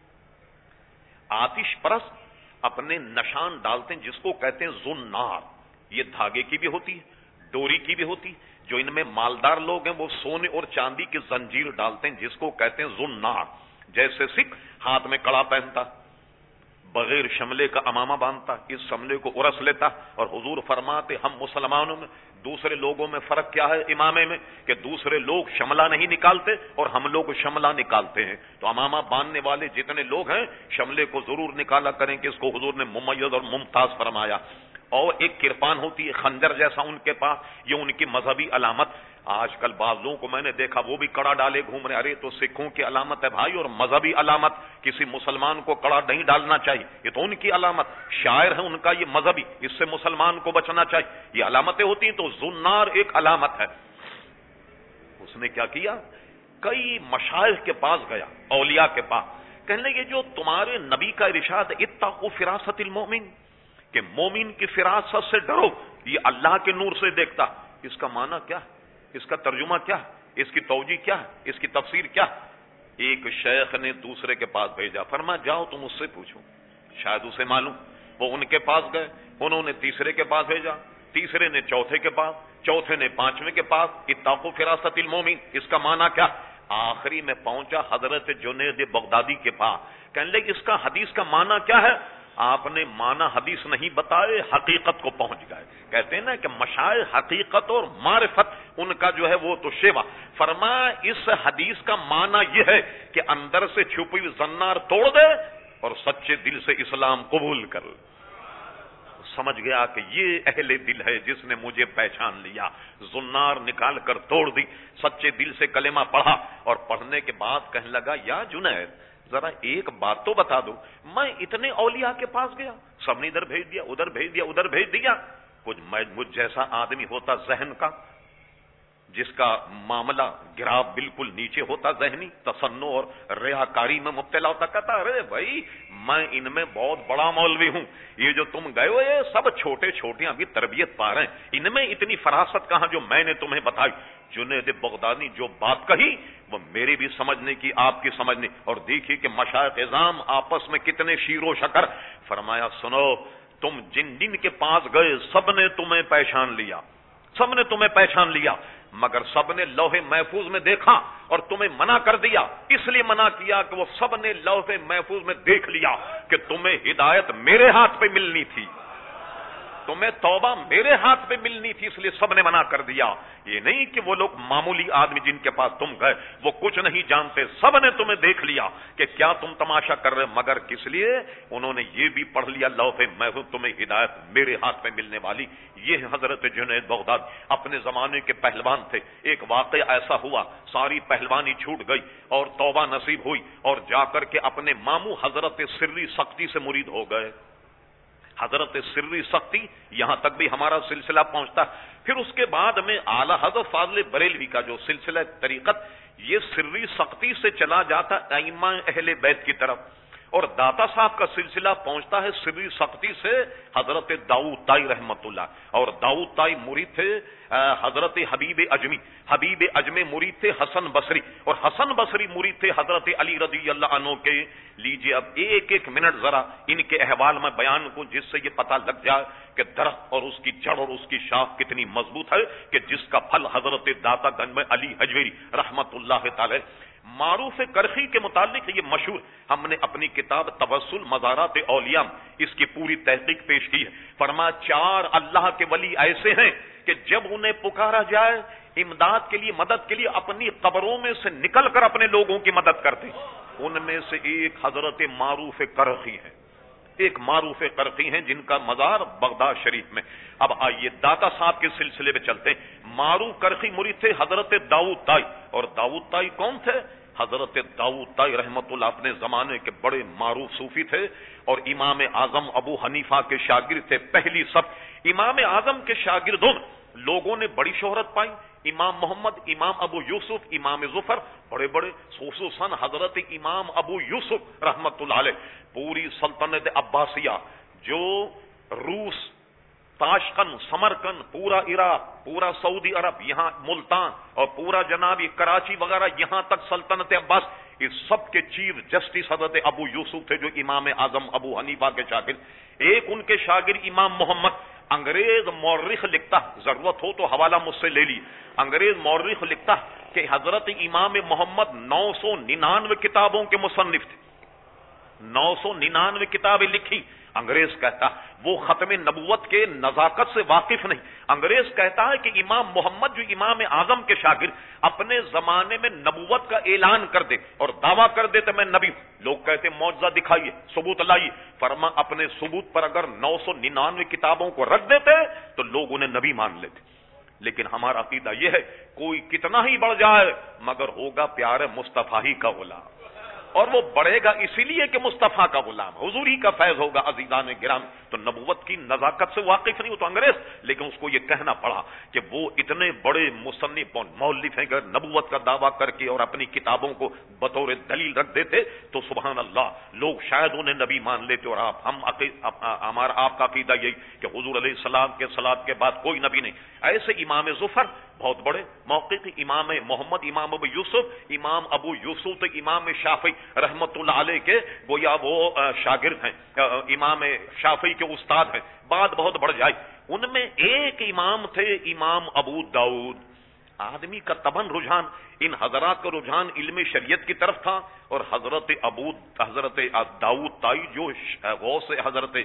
آتش پرست اپنے نشان ڈالتے ہیں جس کو کہتے ہیں زنار. یہ دھاگے کی بھی ہوتی ہے، ڈوری کی بھی ہوتی. جو ان میں مالدار لوگ ہیں وہ سونے اور چاندی کی زنجیر ڈالتے ہیں جس کو کہتے ہیں زنار. جیسے سکھ ہاتھ میں کڑا پہنتا، بغیر شملے کا امامہ باندھتا، اس شملے کو ارس لیتا. اور حضور فرماتے ہم مسلمانوں میں دوسرے لوگوں میں فرق کیا ہے امامے میں، کہ دوسرے لوگ شملہ نہیں نکالتے اور ہم لوگ شملہ نکالتے ہیں. تو امامہ باندھنے والے جتنے لوگ ہیں شملے کو ضرور نکالا کریں کہ اس کو حضور نے ممیز اور ممتاز فرمایا. اور ایک کرپان ہوتی ہے خنجر جیسا ان کے پاس، یہ ان کی مذہبی علامت. آج کل بعض لوگوں کو میں نے دیکھا وہ بھی کڑا ڈالے گھوم رہے. ارے تو سکھوں کی علامت ہے بھائی اور مذہبی علامت. کسی مسلمان کو کڑا نہیں ڈالنا چاہیے، یہ تو ان کی علامت. شاعر ہے ان کا یہ مذہبی، اس سے مسلمان کو بچنا چاہیے. یہ علامتیں ہوتی ہیں. تو زنار ایک علامت ہے. اس نے کیا کیا؟ کئی مشائخ کے پاس گیا، اولیاء کے پاس. کہنے لگے جو تمہارے نبی کا ارشاد ہے اتقوا فراست المؤمن، کہ مومن کی فراست سے ڈرو، یہ اللہ کے نور سے دیکھتا. اس کا معنی کیا ہے؟ اس کا ترجمہ کیا ہے؟ اس کی توجیہ کیا ہے؟ اس کی تفسیر کیا ہے؟ ایک شیخ نے دوسرے کے پاس بھیجا، فرمایا جاؤ تم اس سے پوچھو، شاید اسے معلوم. وہ ان کے پاس گئے، انہوں نے تیسرے کے پاس بھیجا، تیسرے نے چوتھے کے پاس، چوتھے نے پانچویں کے پاس. اتقوا فراست المؤمن اس کا معنی کیا؟ آخری میں پہنچا حضرت جنید بغدادی کے پاس. کہنے لگے اس کا حدیث کا معنی کیا ہے؟ آپ نے معنی حدیث نہیں بتائے، حقیقت کو پہنچ گئے. کہتے ہیں نا کہ مشائخ حقیقت اور معرفت ان کا جو ہے وہ تو شیوا. فرمایا اس حدیث کا معنی یہ ہے کہ اندر سے چھپی ہوئی زنار توڑ دے اور سچے دل سے اسلام قبول کر. سمجھ گیا کہ یہ اہل دل ہے جس نے مجھے پہچان لیا. زنار نکال کر توڑ دی، سچے دل سے کلمہ پڑھا اور پڑھنے کے بعد کہنے لگا یا جنید ذرا ایک بات تو بتا دو، میں اتنے اولیاء کے پاس گیا، سب نے ادھر بھیج دیا، ادھر بھیج دیا، ادھر بھیج دیا. کچھ مجھ جیسا آدمی ہوتا ذہن کا، جس کا معاملہ گراف بالکل نیچے ہوتا، ذہنی تصنع اور ریاکاری میں مبتلا ہوتا، کہتا ارے بھائی میں ان میں بہت بڑا مولوی ہوں، یہ جو تم گئے ہو یہ سب چھوٹے چھوٹے ابھی تربیت پا رہے ہیں، ان میں اتنی فراست کہاں جو میں نے تمہیں بتائی. جنید بغدادی جو بات کہی وہ میری بھی سمجھنے کی، آپ کی سمجھنے. اور دیکھیے کہ مشائخ اعظام آپس میں کتنے شیر و شکر. فرمایا سنو، تم جن جن کے پاس گئے سب نے تمہیں پہچان لیا، سب نے تمہیں پہچان لیا، مگر سب نے لوح محفوظ میں دیکھا اور تمہیں منع کر دیا. اس لیے منع کیا کہ وہ سب نے لوح محفوظ میں دیکھ لیا کہ تمہیں ہدایت میرے ہاتھ پہ ملنی تھی. تمہیں توبہ میرے ہاتھ پہ ملنی تھی اس لیے سب نے منع کر دیا. یہ نہیں کہ وہ لوگ معمولی آدمی جن کے پاس تم گئے وہ کچھ نہیں جانتے, سب نے تمہیں دیکھ لیا کہ کیا تم تماشا کر رہے, مگر کس لیے انہوں نے یہ بھی پڑھ لیا لوح محفوظ تمہیں ہدایت میرے ہاتھ پہ ملنے والی. یہ حضرت جنید بغداد اپنے زمانے کے پہلوان تھے. ایک واقعہ ایسا ہوا, ساری پہلوانی چھوٹ گئی اور توبہ نصیب ہوئی اور جا کر کے اپنے ماموں حضرت سری سختی سے مرید ہو گئے. حضرت سری سختی یہاں تک بھی ہمارا سلسلہ پہنچتا. پھر اس کے بعد میں اعلی حضرت فاضل بریلوی کا جو سلسلہ طریقت یہ سری سختی سے چلا جاتا ائمہ اہل بیت کی طرف, اور داتا صاحب کا سلسلہ پہنچتا ہے سری سختی سے حضرت داؤد طائی رحمت اللہ, اور داؤد طائی مرید تھے حضرت حبیب اجمی, حبیب اجمی مرید تھے حسن بصری, اور حسن بصری مرید تھے حضرت علی رضی اللہ عنہ کے. لیجئے اب ایک ایک منٹ ذرا ان کے احوال میں بیان کو, جس سے یہ پتہ لگ جائے کہ درخت اور اس کی جڑ اور اس کی شاخ کتنی مضبوط ہے کہ جس کا پھل حضرت داتا گنج میں علی حجویری رحمت اللہ تعالی. معروف کرخی کے متعلق یہ مشہور, ہم نے اپنی کتاب توسل مزارات اولیاء اس کی پوری تحقیق پیش کی ہے. فرمایا 4 اللہ کے ولی ایسے ہیں کہ جب انہیں پکارا جائے امداد کے لیے, مدد کے لیے, اپنی قبروں میں سے نکل کر اپنے لوگوں کی مدد کرتے. ان میں سے ایک حضرت معروف کرخی ہے, ایک معروف کرخی ہیں جن کا مزار بغداد شریف میں. اب آئیے داتا صاحب کے سلسلے میں چلتے ہیں. معروف کرخی مرید تھے حضرت داؤد طائی, اور داؤد طائی کون تھے؟ حضرت داؤد طائی رحمت اللہ اپنے زمانے کے بڑے معروف صوفی تھے اور امام اعظم ابو حنیفہ کے شاگرد تھے. پہلی صف امام اعظم کے شاگردوں لوگوں نے بڑی شہرت پائی. امام محمد, امام ابو یوسف, امام ظفر, بڑے بڑے, خصوصاً حضرت امام ابو یوسف رحمت اللہ علیہ. پوری سلطنت عباسیہ جو روس, تاشقند, سمرقند, پورا عراق, پورا سعودی عرب, یہاں ملتان اور پورا جناب کراچی وغیرہ یہاں تک سلطنت عباس, اس سب کے چیف جسٹس حضرت ابو یوسف تھے جو امام اعظم ابو حنیفہ کے شاگرد. ایک ان کے شاگرد امام محمد, انگریز مورخ لکھتا, ضرورت ہو تو حوالہ مجھ سے لے لی, انگریز مورخ لکھتا کہ حضرت امام محمد 999 کتابوں کے مصنف تھے, 999 کتابیں لکھی. انگریز کہتا وہ ختم نبوت کے نزاکت سے واقف نہیں. انگریز کہتا ہے کہ امام محمد جو امام اعظم کے شاگرد اپنے زمانے میں نبوت کا اعلان کر دے اور دعویٰ کر دے تو میں نبی. لوگ کہتے معجزہ دکھائیے, ثبوت لائیے. فرما اپنے ثبوت پر اگر 999 کتابوں کو رکھ دیتے تو لوگ انہیں نبی مان لیتے. لیکن ہمارا عقیدہ یہ ہے کوئی کتنا ہی بڑھ جائے مگر ہوگا پیارے مصطفیٰ ہی کا غلام, اور وہ بڑھے گا اسی لیے کہ مصطفیٰ کا غلام, حضور ہی کا فیض ہوگا. عزیزان گرامی, تو نبوت کی نزاکت سے واقف نہیں ہو تو انگریز, لیکن اس کو یہ کہنا پڑا کہ وہ اتنے بڑے مصنف اور مؤلف ہیں کہ نبوت کا دعویٰ کر کے اور اپنی کتابوں کو بطور دلیل رکھ دیتے تو سبحان اللہ لوگ شاید انہیں نبی مان لیتے. اور ہمارا آپ کا عقیدہ یہی کہ حضور علیہ السلام کے صلوات کے بعد کوئی نبی نہیں. ایسے امام ظفر بہت بڑے موقعی, امام محمد, امام ابو یوسف, امام ابو یوسف تو امام شافعی رحمت اللہ علیہ کے گویا وہ شاگرد ہیں, امام شافعی کے استاد ہیں. بات بہت بڑھ جائے. ان میں ایک امام تھے امام ابو داؤد. آدمی کا تباً رجحان, ان حضرات کا رجحان علم شریعت کی طرف تھا, اور حضرت داؤد طائی جو غوث حضرت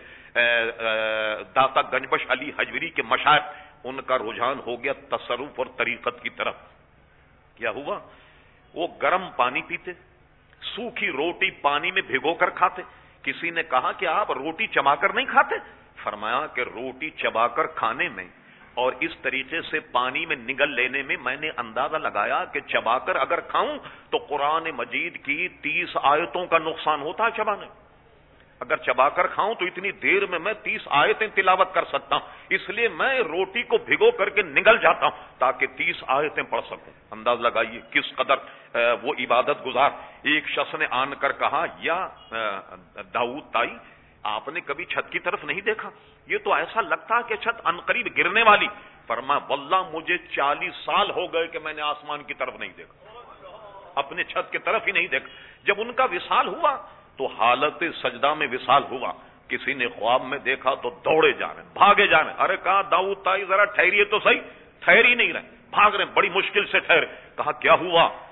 داتا گنجبخش علی حجویری کے مشائخ, ان کا رجحان ہو گیا تصرف اور طریقت کی طرف. کیا ہوا؟ وہ گرم پانی پیتے, سوکھی روٹی پانی میں بھگو کر کھاتے. کسی نے کہا کہ آپ روٹی چبا کر نہیں کھاتے؟ فرمایا کہ روٹی چبا کر کھانے میں اور اس طریقے سے پانی میں نگل لینے میں نے اندازہ لگایا کہ چبا کر اگر کھاؤں تو قرآن مجید کی 30 آیتوں کا نقصان ہوتا ہے چبانے. اگر چبا کر کھاؤں تو اتنی دیر میں 30 آیتیں تلاوت کر سکتا ہوں, اس لیے میں روٹی کو بھگو کر کے نگل جاتا ہوں تاکہ 30 آیتیں پڑھ سکوں. انداز لگائیے کس قدر وہ عبادت گزار. ایک شخص نے آن کر کہا یا داؤد طائی آپ نے کبھی چھت کی طرف نہیں دیکھا؟ یہ تو ایسا لگتا ہے کہ چھت عنقریب گرنے والی. فرمایا واللہ مجھے 40 سال ہو گئے کہ میں نے آسمان کی طرف نہیں دیکھا, اپنے چھت کی طرف ہی نہیں دیکھا. جب ان کا وصال ہوا تو حالت سجدہ میں وصال ہوا. کسی نے خواب میں دیکھا تو دوڑے جا رہے, بھاگے جا رہے. ارے کہا داؤد طائی ذرا ٹھہریے تو صحیح. ٹھہر ہی نہیں رہے, بھاگ رہے, بڑی مشکل سے ٹھہرے. کہا کیا ہوا؟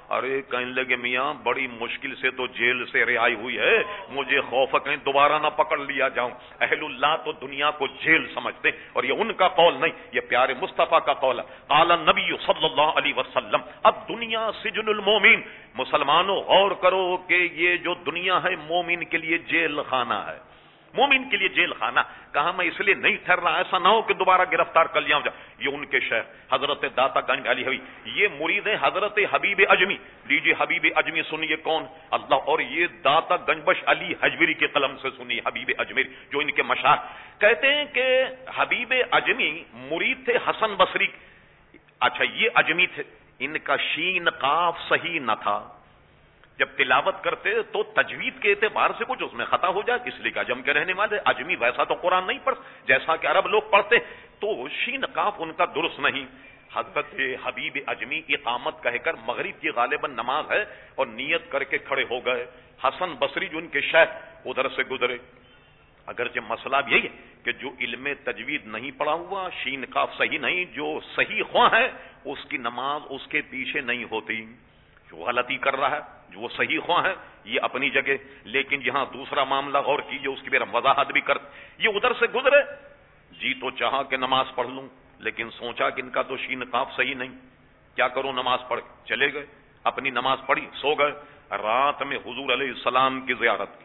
ارے کہنے لگے میاں بڑی مشکل سے تو جیل سے رہائی ہوئی ہے، مجھے خوف ہے کہیں دوبارہ نہ پکڑ لیا جاؤں۔ اہل اللہ تو دنیا کو جیل سمجھتے، اور یہ ان کا قول نہیں، یہ پیارے مصطفیٰ کا قول ہے۔ قال النبی صلی اللہ علیہ وسلم اب دنیا سجن المومن۔ مسلمانوں غور کرو کہ یہ جو دنیا ہے مومن کے لیے جیل خانہ ہے، مومن کے لیے جیل خانہ۔ کہا میں اس لیے نہیں ٹھہر رہا، ایسا نہ ہو کہ دوبارہ گرفتار کر لیا جائے۔ یہ ان کے شیخ حضرت داتا گنج علی ہوئی، یہ مرید ہیں حضرت حبیب اجمی۔ لیجیے حبیب اجمی سنیے کون؟ اللہ۔ اور یہ داتا گنجبخش علی حجویری کے قلم سے سنیے حبیب اجمیری، جو ان کے مشائخ کہتے ہیں کہ حبیب اجمی مرید تھے حسن بصری۔ اچھا یہ اجمی تھے، ان کا شین قاف صحیح نہ تھا، جب تلاوت کرتے تو تجوید کے اعتبار سے کچھ اس میں خطا ہو جائے، اس لیے کہ اجم کے رہنے والے اجمی ویسا تو قرآن نہیں پڑھ جیسا کہ عرب لوگ پڑھتے، تو شین قاف ان کا درست نہیں۔ حضرت حبیب اجمی اقامت کہہ کر مغرب کی غالباً نماز ہے اور نیت کر کے کھڑے ہو گئے۔ حسن بصری جو ان کے شیخ ادھر سے گزرے۔ اگرچہ مسئلہ یہی ہے کہ جو علم تجوید نہیں پڑھا ہوا، شین قاف صحیح نہیں، جو صحیح خواہ ہے اس کی نماز اس کے پیچھے نہیں ہوتی۔ جو غلطی کر رہا ہے، جو وہ صحیح خواہ ہے، یہ اپنی جگہ، لیکن یہاں دوسرا معاملہ غور کیجئے، اس کی بھی وضاحت بھی کر۔ یہ ادھر سے گزرے، جی تو چاہا کہ نماز پڑھ لوں، لیکن سوچا کہ ان کا تو شین قاف صحیح نہیں، کیا کروں نماز پڑھ، چلے گئے اپنی نماز پڑھی، سو گئے۔ رات میں حضور علیہ السلام کی زیارت کی۔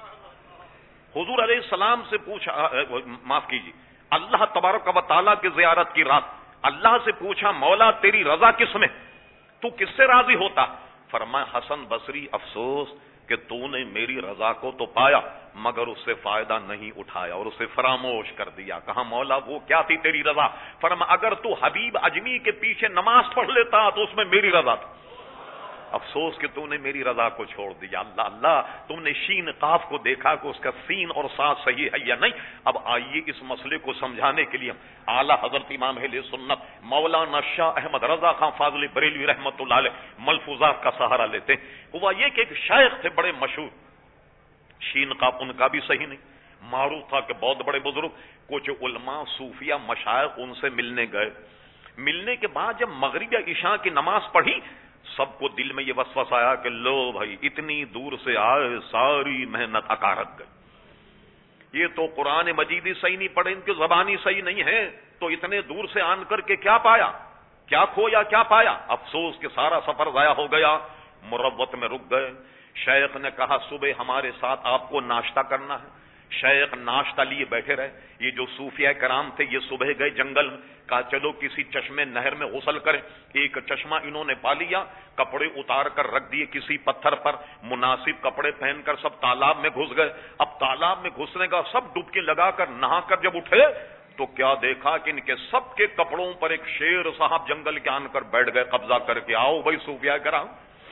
حضور علیہ السلام سے پوچھا، معاف کیجیے، اللہ تبارک و تعالیٰ کی زیارت کی رات، اللہ سے پوچھا مولا تیری رضا کس میں، تو کس سے راضی ہوتا؟ فرمایا حسن بصری افسوس کہ تو نے میری رضا کو تو پایا مگر اس سے فائدہ نہیں اٹھایا اور اسے فراموش کر دیا۔ کہا مولا وہ کیا تھی تیری رضا؟ فرمایا اگر تو حبیب اجمی کے پیچھے نماز پڑھ لیتا تو اس میں میری رضا تھی، افسوس کہ تو نے میری رضا کو چھوڑ دیا۔ اللہ اللہ، تم نے شین قاف کو دیکھا کہ اس کا سین اور ساتھ صحیح ہے یا نہیں؟ اب آئیے اس مسئلے کو سمجھانے کے لیے اعلیٰ حضرت امام اہل سنت مولانا شاہ احمد رضا خان فاضلی بریلوی رحمۃ اللہ علیہ ملفوظات کا سہارا لیتے ہیں۔ ہوا یہ کہ ایک شیخ تھے بڑے مشہور، شین قاف ان کا بھی صحیح نہیں، معروف تھا کہ بہت بڑے بزرگ، کچھ علماء صوفیہ مشائخ ان سے ملنے گئے۔ ملنے کے بعد جب مغرب یا عشاء کی نماز پڑھی، سب کو دل میں یہ وسوسہ آیا کہ لو بھائی اتنی دور سے آئے، ساری محنت اکارت گئی، یہ تو قرآن مجید ہی صحیح نہیں پڑھے، ان کی زبانی صحیح نہیں ہے، تو اتنے دور سے آن کر کے کیا پایا، کیا کھویا کیا پایا؟ افسوس کہ سارا سفر ضائع ہو گیا۔ مروت میں رک گئے۔ شیخ نے کہا صبح ہمارے ساتھ آپ کو ناشتہ کرنا ہے۔ شیخ ناشتہ لیے بیٹھے رہے۔ یہ جو صوفیہ کرام تھے یہ صبح گئے جنگل میں، کہا چلو کسی چشمے نہر میں غسل کریں۔ ایک چشمہ انہوں نے پا لیا، کپڑے اتار کر رکھ دیے کسی پتھر پر، مناسب کپڑے پہن کر سب تالاب میں گھس گئے۔ اب تالاب میں گھسنے کا سب ڈبکی لگا کر نہا کر جب اٹھے تو کیا دیکھا کہ ان کے سب کے کپڑوں پر ایک شیر صاحب جنگل کے آن کر بیٹھ گئے قبضہ کر کے۔ آؤ بھائی صوفیہ کرام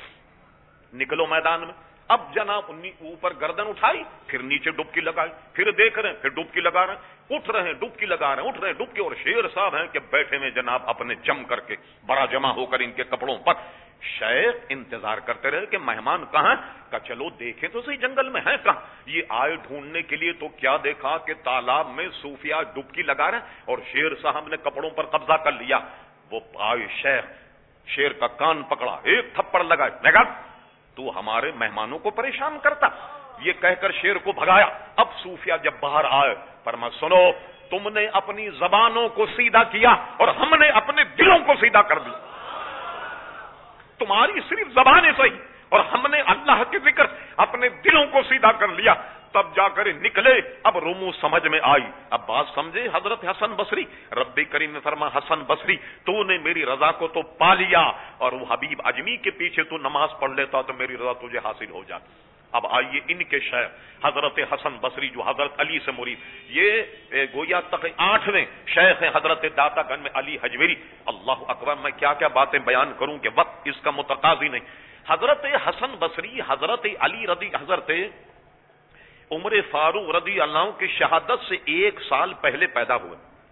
نکلو میدان میں۔ اب جناب اوپر گردن اٹھائی، پھر نیچے ڈبکی لگائی، پھر دیکھ رہے ہیں، پھر ڈبکی لگا رہے ہیں، اٹھ رہے ہیں ڈبکی لگا رہے ہیں، اٹھ رہے ہیں ڈبکی، اور شیر صاحب ہیں کہ بیٹھے ہوئے جناب اپنے جم کر کے بڑا جمع ہو کر ان کے کپڑوں پر۔ شیخ انتظار کرتے رہے کہ مہمان کہاں؟ کہ چلو دیکھیں تو صحیح جنگل میں ہیں کہاں۔ یہ آئے ڈھونڈنے کے لیے تو کیا دیکھا کہ تالاب میں صوفیہ ڈبکی لگا رہے ہیں اور شیر صاحب نے کپڑوں پر قبضہ کر لیا۔ وہ آئے شیخ، شیر کا کان پکڑا، ایک تھپڑ لگائے، میں کہا تو ہمارے مہمانوں کو پریشان کرتا، یہ کہہ کر شیر کو بھگایا۔ اب صوفیہ جب باہر آئے فرمایا سنو، تم نے اپنی زبانوں کو سیدھا کیا اور ہم نے اپنے دلوں کو سیدھا کر دیا۔ تمہاری صرف زبانیں صحیح اور ہم نے اللہ کے ذکر اپنے دلوں کو سیدھا کر لیا۔ تب جا کر نکلے، اب رموز سمجھ میں آئی۔ اب بات سمجھے حضرت حسن بصری، رب کریم نے فرمایا حسن بصری تو نے میری رضا کو تو پا لیا، اور وہ حبیب اجمی کے پیچھے تو نماز پڑھ لیتا تو میری رضا تجھے حاصل ہو جاتی۔ اب آئیے ان کے شیخ حضرت حسن بصری جو حضرت علی سے مرید، یہ گویا تک 8ویں شیخ ہیں حضرت داتا گنج میں علی حجویری۔ اللہ اکبر، میں کیا کیا باتیں بیان کروں کہ وقت اس کا متقاضی نہیں۔ حضرت حسن بصری حضرت علی رضی حضرت عمر فاروق رضی اللہ عنہ کی شہادت سے 1 سال پہلے پیدا ہوئے۔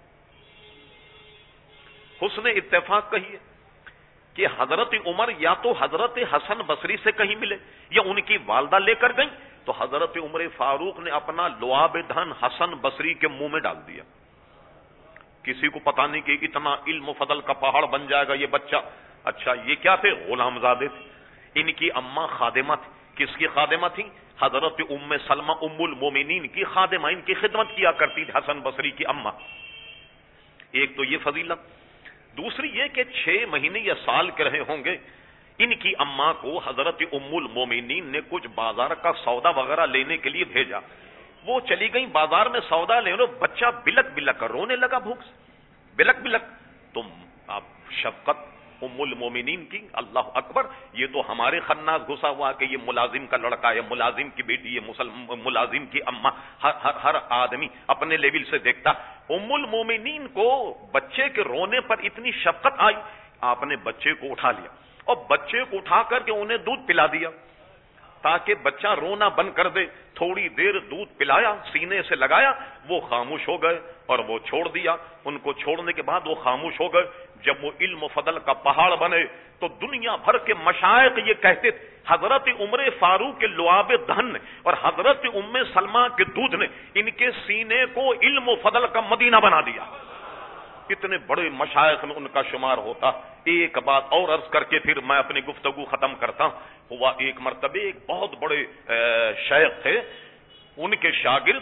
حسن اتفاق کہیے کہ حضرت عمر یا تو حضرت حسن بصری سے کہیں ملے یا ان کی والدہ لے کر گئیں، تو حضرت عمر فاروق نے اپنا لعاب دہن حسن بصری کے منہ میں ڈال دیا۔ کسی کو پتا نہیں کہ اتنا علم و فضل کا پہاڑ بن جائے گا یہ بچہ۔ اچھا یہ کیا تھے؟ غلام زادے تھے۔ ان کی اماں خادمہ تھی. کس کی خادمہ تھی؟ حضرت ام سلمہ ام المومنین کی خادمہ، ان کی خدمت کیا کرتی تھی حسن بصری کی اماں. ایک تو یہ فضیلت. دوسری یہ کہ 6 مہینے یا سال کے رہے ہوں گے، ان کی اماں کو حضرت ام المومنین نے کچھ بازار کا سودا وغیرہ لینے کے لیے بھیجا. وہ چلی گئی بازار میں سودا لینے، بچہ بلک بلک کر رونے لگا بھوک سے، بلک بلک. تم آپ شفقت ام المومنین کی، اللہ اکبر. یہ تو ہمارے خناس گھسا ہوا کہ یہ ملازم کا لڑکا ہے، ملازم کی بیٹی، یہ ملازم کی اماں. ہر آدمی اپنے لیول سے دیکھتا. ام المومنین کو بچے کے رونے پر اتنی شفقت آئی، آپ نے بچے کو اٹھا لیا اور بچے کو اٹھا کر کے انہیں دودھ پلا دیا تاکہ بچہ رونا بند کر دے. تھوڑی دیر دودھ پلایا، سینے سے لگایا، وہ خاموش ہو گئے اور وہ چھوڑ دیا. ان کو چھوڑنے کے بعد وہ خاموش ہو گئے. جب وہ علم و فضل کا پہاڑ بنے تو دنیا بھر کے مشائخ یہ کہتے تھے حضرت عمر فاروق کے لعاب دہن نے اور حضرت ام سلمہ کے دودھ نے ان کے سینے کو علم و فضل کا مدینہ بنا دیا. اتنے بڑے مشائخ میں ان کا شمار ہوتا. ایک بات اور عرض کر کے پھر میں اپنی گفتگو ختم کرتا ہوں. ہوا ایک مرتبہ ایک بہت بڑے شیخ تھے، ان کے شاگرد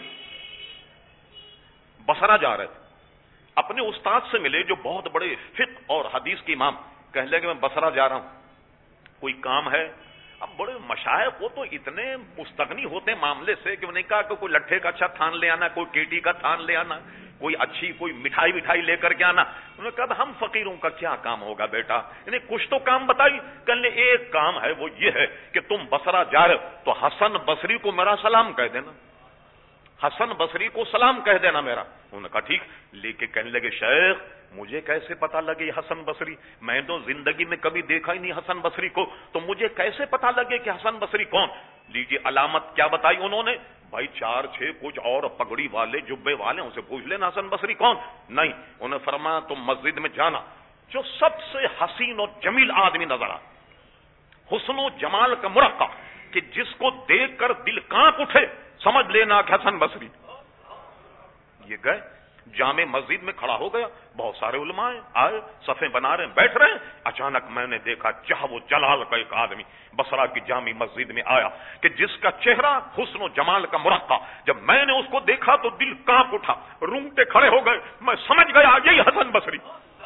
بصرہ جا رہے تھے، اپنے استاد سے ملے جو بہت بڑے فقہ اور حدیث کے امام. کہنے لگے میں بصرہ جا رہا ہوں، کوئی کام ہے؟ اب بڑے مشائخ وہ تو اتنے مستغنی ہوتے ہیں معاملے سے کہ انہوں نے کہا کہ کوئی لٹھے کا اچھا تھان لے آنا، کوئی کیٹی کا تھان لے آنا، کوئی اچھی کوئی مٹھائی لے کر کے آنا. انہوں نے کہا ہم فقیروں کا کیا کام ہوگا بیٹا، انہیں کچھ تو کام بتائی. کہنے ایک کام ہے، وہ یہ ہے کہ تم بصرہ جا رہے تو حسن بصری کو میرا سلام کہہ دینا، حسن بصری کو سلام کہہ دینا میرا. انہوں نے کہا ٹھیک. لے کے کہنے لگے شیخ مجھے کیسے پتا لگے حسن بصری؟ میں تو زندگی میں کبھی دیکھا ہی نہیں حسن بصری کو، تو مجھے کیسے پتا لگے کہ حسن بصری کون؟ لیجیے علامت کیا بتائی انہوں نے. بھائی 4-6 کچھ اور پگڑی والے جبے والے ان سے پوچھ لینا حسن بصری کون. نہیں، انہوں نے فرمایا تم مسجد میں جانا، جو سب سے حسین اور جمیل آدمی نظر آ، حسن و جمال کا مرقع کہ جس کو دیکھ کر دل کانپ اٹھے، سمجھ لینا کہ حسن بصری. یہ گئے جامع مسجد میں کھڑا ہو گیا، بہت سارے علماء آئے، صفیں بنا رہے ہیں، بیٹھ رہے ہیں. اچانک میں نے دیکھا چاہ وہ جلال کا ایک آدمی بصرہ کی جامع مسجد میں آیا کہ جس کا چہرہ حسن و جمال کا مرقع. جب میں نے اس کو دیکھا تو دل کانپ اٹھا، رونگٹے کھڑے ہو گئے. میں سمجھ گیا یہی حسن بصری.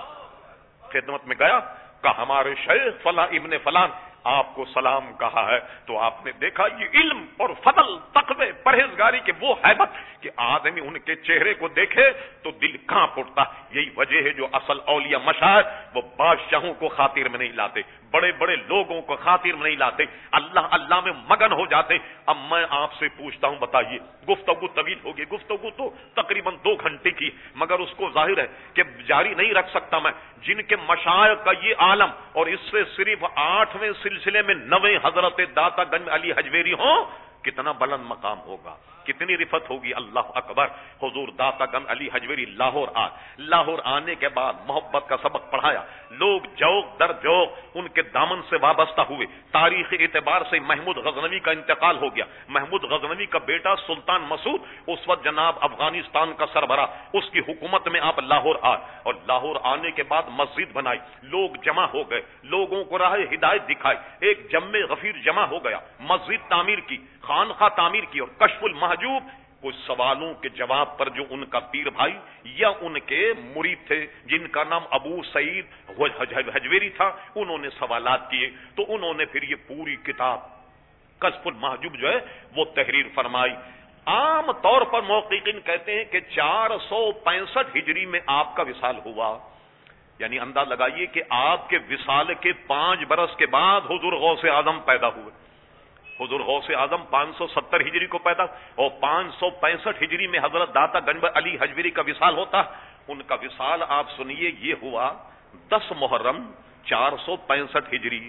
خدمت میں گیا، کہ ہمارے شیخ فلاں ابن فلان آپ کو سلام کہا ہے. تو آپ نے دیکھا یہ علم اور فضل، تقوی، پرہیزگاری کے وہ ہیبت کہ آدمی ان کے چہرے کو دیکھے تو دل کانپ اٹھتا. یہی وجہ ہے جو اصل اولیاء مشائخ وہ بادشاہوں کو خاطر میں نہیں لاتے، بڑے بڑے لوگوں کو خاطر میں نہیں لاتے، اللہ اللہ میں مگن ہو جاتے. اب میں آپ سے پوچھتا ہوں، بتائیے، گفتگو طویل ہوگی، گفتگو تو تقریباً 2 گھنٹے کی، مگر اس کو ظاہر ہے کہ جاری نہیں رکھ سکتا میں. جن کے مشائخ کا یہ عالم اور اس سے صرف 8ویں سلسلے میں 9 حضرت داتا گنج علی حجویری ہوں، کتنا بلند مقام ہوگا، کتنی رفت ہوگی. اللہ اکبر. حضور داتا گنج علی حجویری لاہور آنے کے بعد محبت کا سبق پڑھایا. لوگ جوق در جوق ان کے دامن سے وابستہ ہوئے. تاریخی اعتبار سے محمود غزنوی کا انتقال ہو گیا. محمود غزنوی کا بیٹا سلطان مسعود اس وقت جناب افغانستان کا سربراہ، اس کی حکومت میں آپ لاہور آئے اور لاہور آنے کے بعد مسجد بنائی. لوگ جمع ہو گئے، لوگوں کو راہ ہدایت دکھائی. ایک جمع غفیر جمع ہو گیا، مسجد تعمیر کی، خانقاہ تعمیر کی اور کشف المحجوب. کچھ سوالوں کے جواب پر جو ان کا پیر بھائی یا ان کے مرید تھے جن کا نام ابو سعید حجویری تھا، انہوں نے سوالات کیے تو انہوں نے پھر یہ پوری کتاب کشف المحجوب جو ہے وہ تحریر فرمائی. عام طور پر محققین کہتے ہیں کہ 465 ہجری میں آپ کا وصال ہوا. یعنی انداز لگائیے کہ آپ کے وصال کے 5 برس کے بعد حضور غوث اعظم پیدا ہوئے. حضور غوث اعظم 570 ہجری کو پیدا اور 565 ہجری میں حضرت داتا گنج علی حجویری کا وصال ہوتا. ان کا وصال آپ سنیے یہ ہوا 10 محرم 465 ہجری.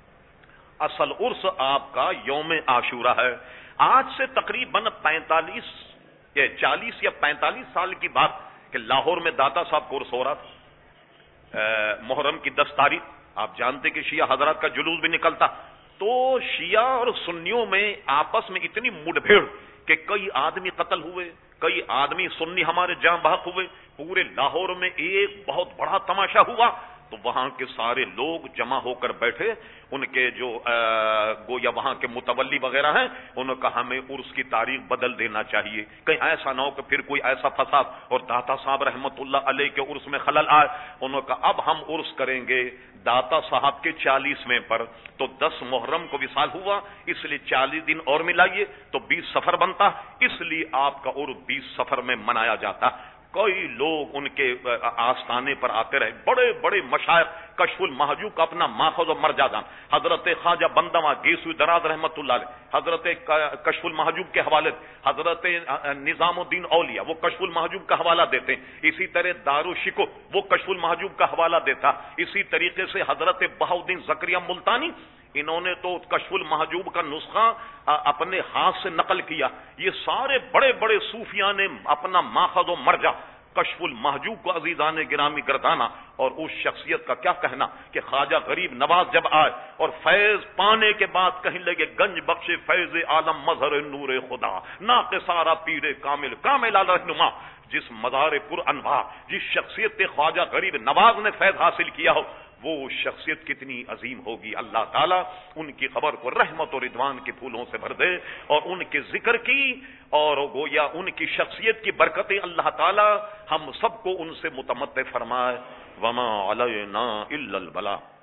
اصل عرس آپ کا یوم عاشورہ ہے. آج سے تقریباً 40 یا 45 سال کی بات کہ لاہور میں داتا صاحب کو عرس ہو رہا تھا. محرم کی 10 تاریخ آپ جانتے کہ شیعہ حضرات کا جلوس بھی نکلتا. تو شیعہ اور سنیوں میں آپس میں اتنی مڈ بھیڑ کہ کئی آدمی قتل ہوئے، کئی آدمی سنی ہمارے جاں بحق ہوئے. پورے لاہور میں ایک بہت بڑا تماشا ہوا. تو وہاں کے سارے لوگ جمع ہو کر بیٹھے، ان کے جو گویا وہاں کے متولی وغیرہ ہیں، انہوں نے کہا ہمیں عرس کی تاریخ بدل دینا چاہیے، کہیں ایسا نہ ہو کہ پھر کوئی ایسا فساد اور داتا صاحب رحمت اللہ علیہ کے عرس میں خلل آئے۔ انہوں نے کہا اب ہم عرس کریں گے داتا صاحب کے 40ویں پر، تو 10 محرم کو وصال ہوا، اس لیے 40 دن اور ملائیے تو 20 سفر بنتا، اس لیے آپ کا عرس 20 سفر میں منایا جاتا۔ کئی لوگ ان کے آستانے پر آتے رہے، بڑے بڑے مشائخ، کشف المحجوب کا اپنا ماخذ و مرجع جان حضرت خواجہ بندواں گیسوی دراز رحمت اللہ علیہ، حضرت کشف المحجوب کے حوالے، حضرت نظام الدین اولیاء وہ کشف المحجوب کا حوالہ دیتے ہیں، اسی طرح دارالشکو وہ کشف المحجوب کا حوالہ دیتا، اسی طریقے سے حضرت بہاؤالدین زکریا ملتانی، انہوں نے تو کشف المحجوب کا نسخہ اپنے ہاتھ سے نقل کیا۔ یہ سارے بڑے بڑے صوفیاء نے اپنا ماخذ و مرجع کشف المحجوب کو عزیزان گرامی گردانا، اور اس شخصیت کا کیا کہنا کہ خواجہ غریب نواز جب آئے اور فیض پانے کے بعد کہنے لگے گنج بخش فیض عالم مظہر نور خدا ناقصارہ پیر کامل کامل رہنما، جس مزار پر انوار، جس شخصیت خواجہ غریب نواز نے فیض حاصل کیا ہو، وہ شخصیت کتنی عظیم ہوگی۔ اللہ تعالیٰ ان کی خبر کو رحمت و رضوان کے پھولوں سے بھر دے، اور ان کے ذکر کی اور گویا ان کی شخصیت کی برکتیں اللہ تعالیٰ ہم سب کو ان سے متمتع فرمائے۔ وما علینا الا البلاغ۔